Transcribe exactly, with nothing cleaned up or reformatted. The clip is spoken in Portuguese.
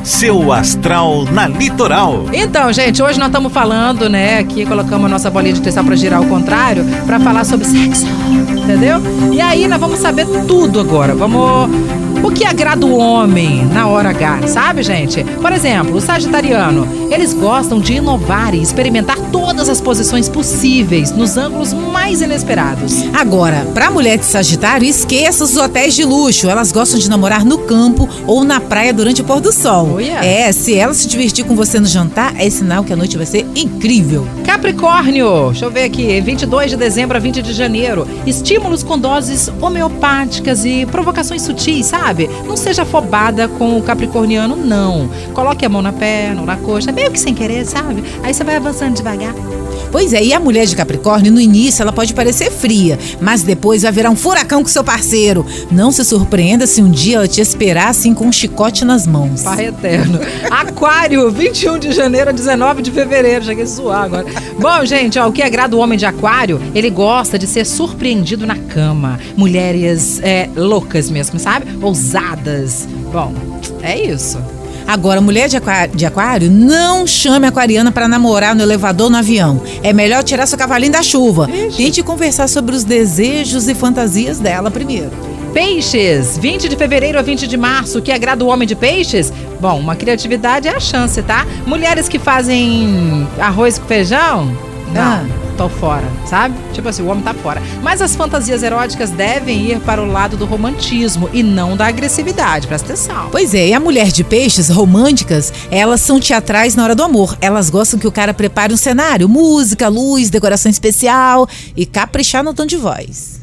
Seu astral na Litoral. Então, gente, hoje nós estamos falando, né, aqui colocamos a nossa bolinha de cristal pra girar ao contrário, pra falar sobre sexo, entendeu? E aí nós vamos saber tudo agora, vamos... O que agrada o homem na hora H, sabe, gente? Por exemplo, o sagitariano, eles gostam de inovar e experimentar todas as posições possíveis, nos ângulos mais inesperados. Agora, pra mulher de Sagitário, esqueça os hotéis de luxo. Elas gostam de namorar no campo ou na praia durante o pôr do sol. Oh, yeah. É, se ela se divertir com você no jantar, é sinal que a noite vai ser incrível. Capricórnio, deixa eu ver aqui, vinte e dois de dezembro a vinte de janeiro. Estímulos com doses homeopáticas e provocações sutis, sabe? Não seja afobada com o capricorniano, não. Coloque a mão na perna ou na coxa, meio que sem querer, sabe? Aí você vai avançando devagar. Pois é, e a mulher de Capricórnio, no início, ela pode parecer fria, mas depois vai virar um furacão com seu parceiro. Não se surpreenda se um dia ela te esperar assim com um chicote nas mãos. Pai eterno. Aquário, vinte e um de janeiro a dezenove de fevereiro. Cheguei a zoar agora. Bom, gente, ó, o que agrada o homem de Aquário, ele gosta de ser surpreendido na cama. Mulheres é, loucas mesmo, sabe? Ousadas. Bom, é isso. Agora, mulher de aquário, de aquário, não chame a aquariana para namorar no elevador ou no avião. É melhor tirar seu cavalinho da chuva. Ixi. Tente conversar sobre os desejos e fantasias dela primeiro. Peixes, vinte de fevereiro a vinte de março, o que agrada o homem de peixes? Bom, uma criatividade é a chance, tá? Mulheres que fazem arroz com feijão? Não, Ah. tô fora, sabe? Tipo assim, o homem tá fora. Mas as fantasias eróticas devem ir para o lado do romantismo e não da agressividade, presta atenção. Pois é, e a mulher de peixes românticas, elas são teatrais na hora do amor. Elas gostam que o cara prepare um cenário, música, luz, decoração especial e caprichar no tom de voz.